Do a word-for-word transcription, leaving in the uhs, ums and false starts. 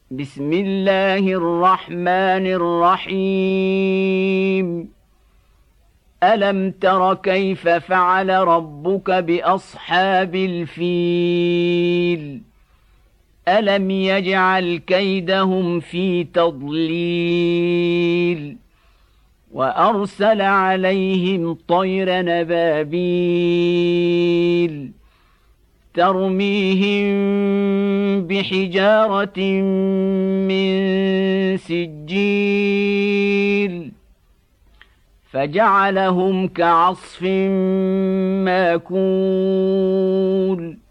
بسم الله الرحمن الرحيم ألم تر كيف فعل ربك بأصحاب الفيل ألم يجعل كيدهم في تضليل وأرسل عليهم طير نبابيل ترميهم بحجارة من سجيل فجعلهم كعصف ماكول